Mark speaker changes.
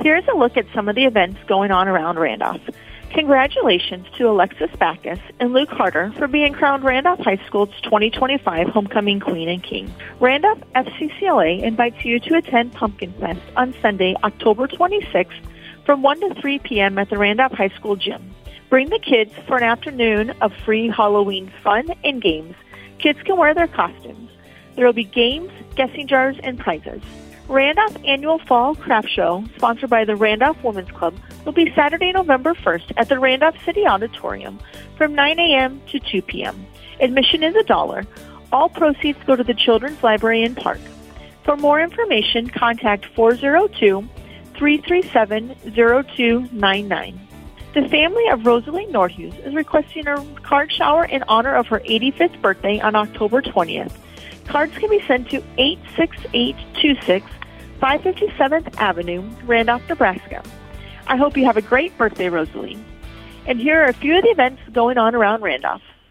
Speaker 1: Here's a look at some of the events going on around Randolph. Congratulations to Alexis Backus and Luke Harder for being crowned Randolph High School's 2025 Homecoming Queen and King. Randolph FCCLA invites you to attend Pumpkin Fest on Sunday, October 26th from 1 to 3 p.m. at the Randolph High School gym. Bring the kids for an afternoon of free Halloween fun and games. Kids can wear their costumes. There will be games, guessing jars, and prizes. Randolph Annual Fall Craft Show, sponsored by the Randolph Women's Club, will be Saturday, November 1st at the Randolph City Auditorium from 9 a.m. to 2 p.m. Admission is $1. All proceeds go to the Children's Library and Park. For more information, contact 402-337-0299. The family of Rosalie Northhughes is requesting a card shower in honor of her 85th birthday on October 20th. Cards can be sent to 86826 557th Avenue, Randolph, Nebraska. I hope you have a great birthday, Rosalie. And here are a few of the events going on around Randolph.